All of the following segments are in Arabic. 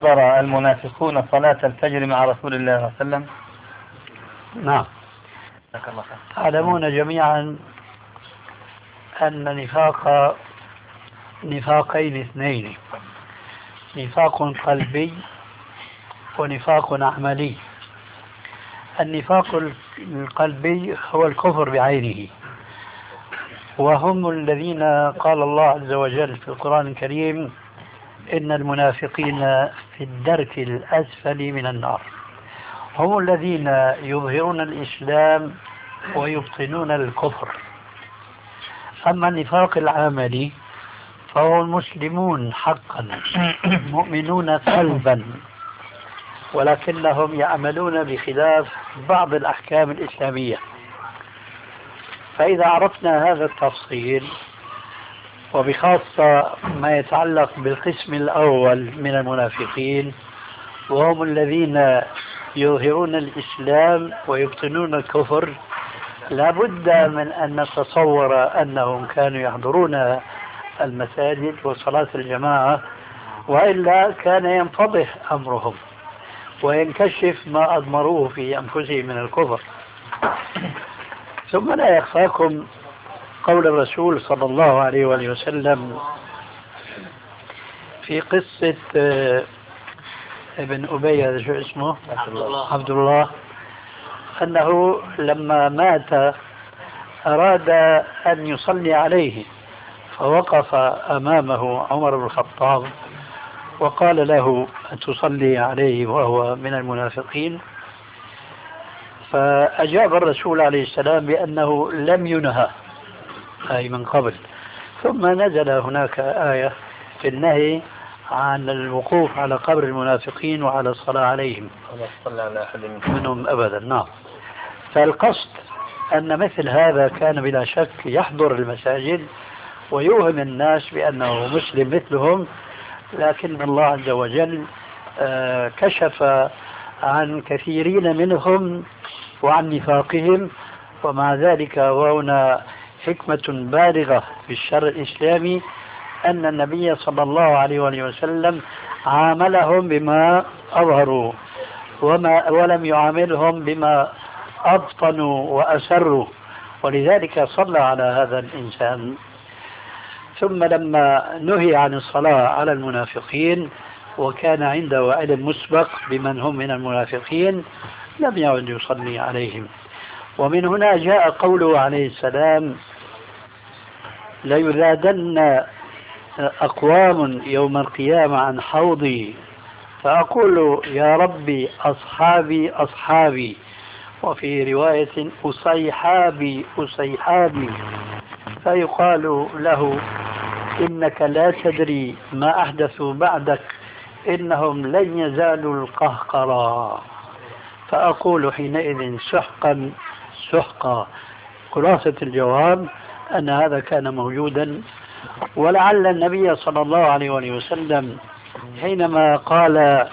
حضر المنافقون صلاة الفجر مع رسول الله صلى الله عليه وسلم؟ نعم. تعلمون جميعا أن نفاقين اثنين، نفاق قلبي ونفاق عملي. النفاق القلبي هو الكفر بعينه، وهم الذين قال الله عز وجل في القرآن الكريم: إن المنافقين في الدرك الأسفل من النار. هم الذين يظهرون الإسلام ويبطنون الكفر. أما النفاق العملي فهو المسلمون حقا، مؤمنون قلبا، ولكنهم يعملون بخلاف بعض الأحكام الإسلامية. فإذا عرفنا هذا التفصيل، وبخاصة ما يتعلق بالقسم الأول من المنافقين، وهم الذين يظهرون الإسلام ويبطنون الكفر، لا بد من أن نتصور أنهم كانوا يحضرون المساجد وصلاة الجماعة، وإلا كان ينفضح أمرهم وينكشف ما أضمروه في أنفسهم من الكفر. ثم لا يخفاكم قول الرسول صلى الله عليه وآله وسلم في قصة ابن أبي، هذا شو اسمه؟ عبد الله، أنه لما مات أراد أن يصلي عليه، فوقف أمامه عمر بن الخطاب وقال له: أتصلي عليه وهو من المنافقين؟ فأجاب الرسول عليه السلام بأنه لم ينهى، أي من قبل. ثم نزل هناك آية في النهي عن الوقوف على قبر المنافقين وعلى الصلاة عليهم منهم أبدا. نعم. فالقصد أن مثل هذا كان بلا شك يحضر المساجد ويوهم الناس بأنه مسلم مثلهم، لكن الله عز وجل كشف عن كثيرين منهم وعن نفاقهم. ومع ذلك وهنا حكمة بالغة في الشرع الإسلامي، أن النبي صلى الله عليه وسلم عاملهم بما أظهروا ولم يعاملهم بما أبطنوا وأسروا، ولذلك صلى على هذا الإنسان. ثم لما نهي عن الصلاة على المنافقين وكان عنده علم مسبق بمن هم من المنافقين، لم يعد يصلي عليهم. ومن هنا جاء قوله عليه السلام: ليذادن أقوام يوم القيامة عن حوضي فأقول يا ربي أصحابي أصحابي، وفي رواية أصيحابي أصيحابي، فيقال له: إنك لا تدري ما أحدثوا بعدك، إنهم لن يزالوا القهقرا. فأقول حينئذ: سحقا سحقا. خلاصة الجواب أن هذا كان موجودا. ولعل النبي صلى الله عليه وسلم حينما قال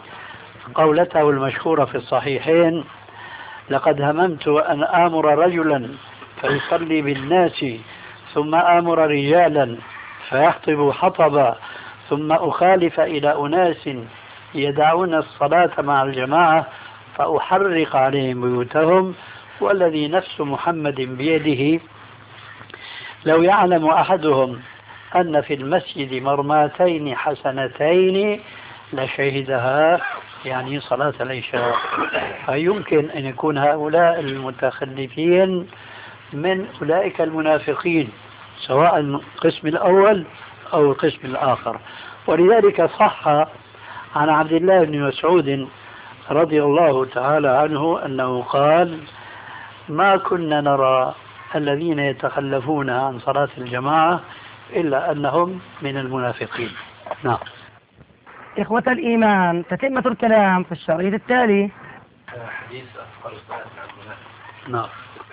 قولته المشهورة في الصحيحين: لقد هممت أن آمر رجلا فيصلي بالناس، ثم آمر رجالا فيخطب حطبا، ثم أخالف إلى أناس يدعون الصلاة مع الجماعة فأحرق عليهم بيوتهم، والذي نفس محمد بيده لو يعلم أحدهم أن في المسجد مرماتين حسنتين لشهدها، يعني صلاة العشاء. فيمكن أن يكون هؤلاء المتخلفين من أولئك المنافقين، سواء القسم الأول أو القسم الآخر. ولذلك صح عن عبد الله بن مسعود رضي الله تعالى عنه أنه قال: ما كنا نرى الذين يتخلفون عن صلاة الجماعة إلا أنهم من المنافقين. نعم. إخوة الإيمان، تتمة الكلام في الشريط التالي. حديث أفضل الصلاة مع المنافق. نعم.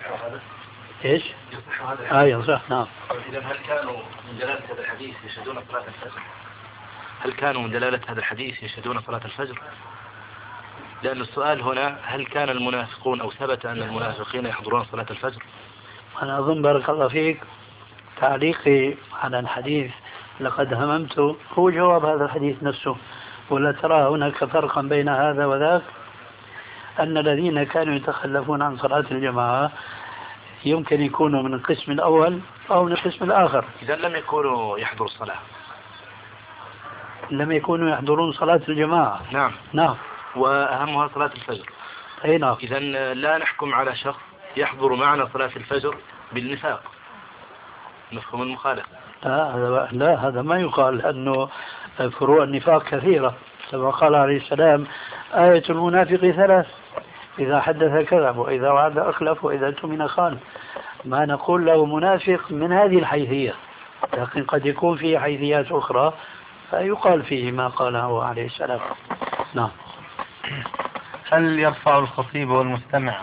إيش؟ يصح. نعم. إذا هل كانوا من دلالة هذا الحديث يشهدون صلاة الفجر؟ هل كانوا من دلالة هذا الحديث يشهدون صلاة الفجر؟ لأن السؤال هنا: هل كان المنافقون أو ثبت أن المنافقين يحضرون صلاة الفجر؟ أنا أظن بارك الله فيك تعليقي على الحديث لقد هممت هو جواب هذا الحديث نفسه. ولا ترى هناك فرقا بين هذا وذاك؟ أن الذين كانوا يتخلفون عن صلاة الجماعة يمكن يكونوا من القسم الأول أو من القسم الآخر. إذا لم يكونوا يحضروا الصلاة، لم يكونوا يحضرون صلاة الجماعة. نعم نعم. وأهمها صلاة الفجر. أي نعم. إذا لا نحكم على شخص يحضر معنا صلاة الفجر بالنفاق، نفهم المخالف. لا هذا ما يقال، لأنه فروع النفاق كثيرة. كما قال عليه السلام: آية المنافق 3: إذا حدث كذب، وإذا وعد أخلف، وإذا اؤتمن خان. ما نقول له منافق من هذه الحيثية، لكن قد يكون فيه حيثيات أخرى فيقال فيه ما قاله عليه السلام. نعم. هل يرفع الخطيب والمستمع